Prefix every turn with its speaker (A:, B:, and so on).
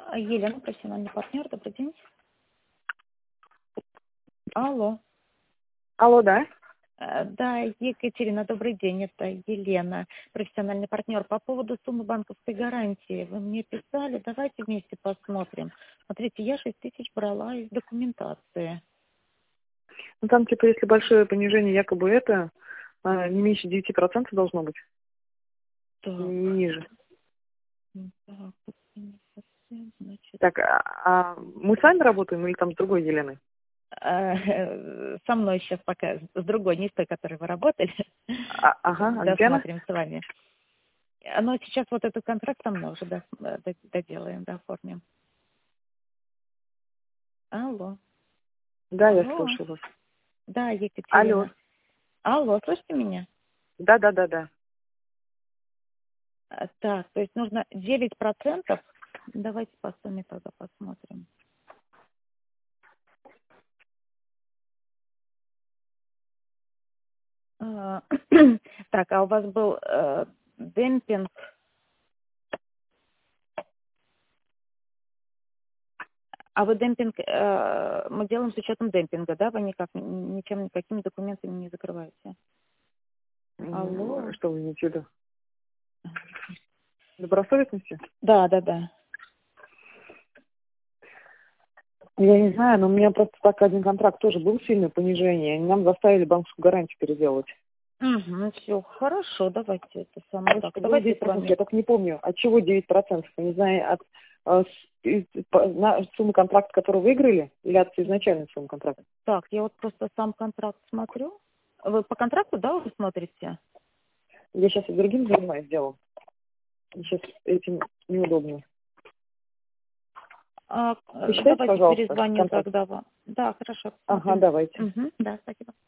A: Елена, профессиональный партнер, добрый день. Алло.
B: Алло, да?
A: Да, Екатерина, добрый день, это Елена, профессиональный партнер. По поводу суммы банковской гарантии вы мне писали, давайте вместе посмотрим. Смотрите, я 6 тысяч брала из документации.
B: Ну там типа если большое понижение, якобы это не меньше 9% должно быть,
A: Так,
B: не ниже.
A: так, значит,
B: Так, мы с вами работаем или там с другой Еленой?
A: со мной сейчас пока, с другой, не с той, которой вы работали.
B: Ага, а где она?
A: Досмотрим с вами. Но сейчас вот этот контракт со мной уже доделаем, оформим. Алло.
B: Да, я
A: Алло.
B: слушаю вас.
A: Да,
B: Алло.
A: Екатерина. Алло, слышите меня?
B: Да.
A: Так, то есть нужно 9%. Давайте по сумме тогда посмотрим. А, Так, а у вас был демпинг. А вы демпинг, мы делаем с учетом демпинга, да? Вы никак, ничем, никакими документами не закрываете? Алло?
B: Что вы имеете в виду? Добросовестности?
A: Да.
B: Я не знаю, но у меня просто так один контракт тоже был сильное понижение. Они нам заставили банковскую гарантию переделать.
A: Угу, все, хорошо, давайте это самое. Так,
B: Просто было
A: давайте с
B: 9%, я
A: вами.
B: только не помню, от чего 9%. Я не знаю, от суммы контракта, который выиграли, или от изначальной суммы контракта.
A: Так, я вот просто сам контракт смотрю. Вы по контракту, да, уже смотрите?
B: Я сейчас и другим занимаюсь делом. Сейчас этим неудобно. Почитайте,
A: Давайте
B: пожалуйста,
A: перезвоню
B: контракт.
A: тогда вам. Да, хорошо.
B: Ага,
A: Смотрим.
B: давайте.
A: Да, спасибо.